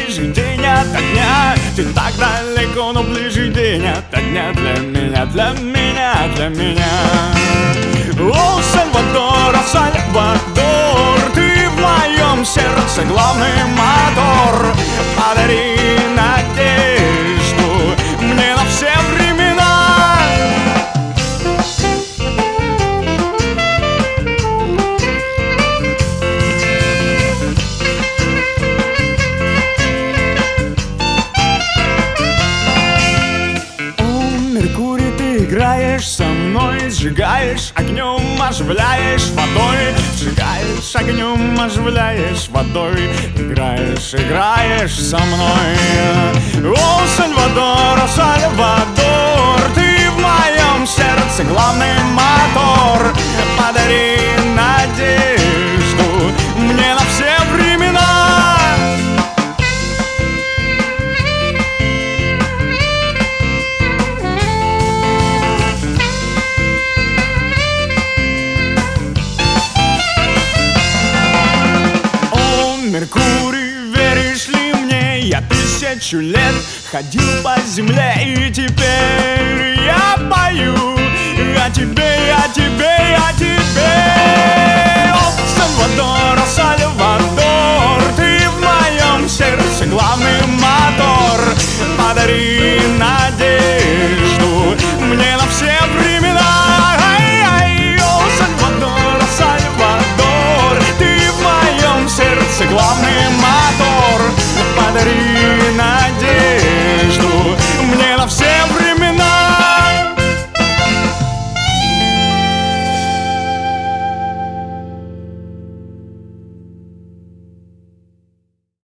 ближе день ото дня. Ты так далеко, но ближе день ото дня. Для меня, для меня, для меня. О, Сальвадор, Сальвадор, ты в моем сердце главный мотор. Подари надежду мне на все времена. Меркурий, ты играешь со мной, сжигаешь огнем, оживляешь водой, сжигаешь огнем, оживляешь водой, играешь, играешь со мной. О, Сальвадор, Сальвадор, ты в моем сердце главный мотор. Подари надежду мне на все времена. Меркурий, веришь ли мне, я 1000 лет ходил по земле, и теперь я пою о тебе, о тебе, о тебе. О, Сальвадор,